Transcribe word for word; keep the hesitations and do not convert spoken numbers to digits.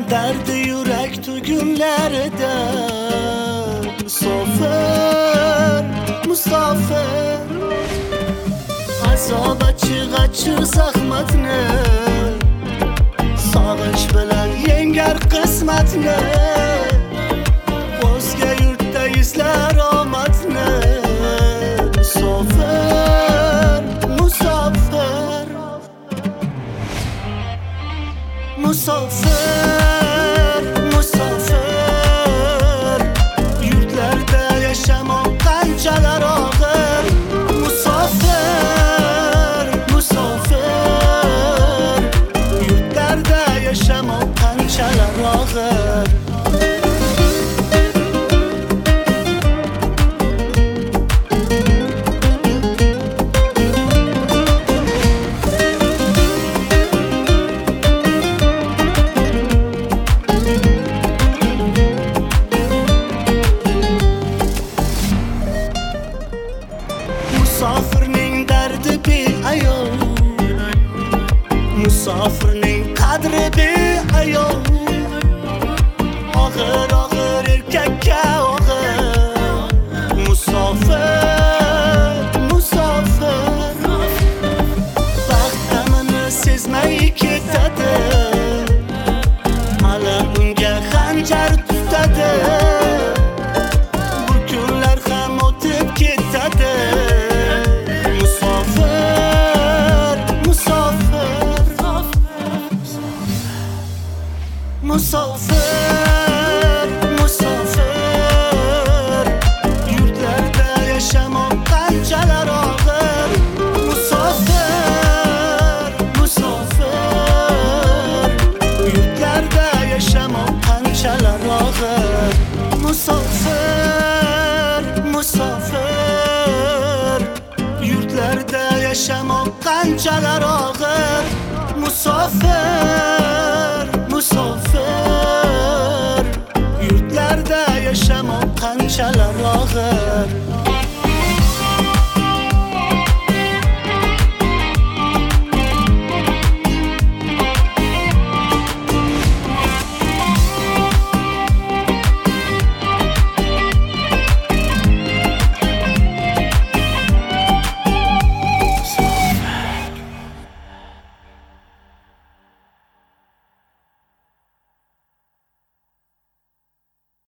Derdi yürek tu günlerde Musafir, musafir Azaba çığa zahmetine Sağış bilen yenger kısmetine Özge yurtta izler ametine Musafir, musafir Musafir, musafir Yurtlarda yaşamak kançalar ağır Musafir, musafir Yurtlarda yaşamak kançalar ağır Musafirning derdi beayov Musafirning qadri beayov Og'ir og'ir erkakka og'ir Musafir, musafir Baxt g'amini sezmay ketadi Hali unga xanjar tutadi Bu kunlar ham o'tib ketadi Musafir, musafir Yurtlarda yaşamak kançalar ağır Musafir, musafir Yurtlarda yaşamak kançalar ağır Musafir, musafir Yurtlarda yaşamak kançalar ağır Musafir, musafir Yurtlarda yaşamak kançalar ağır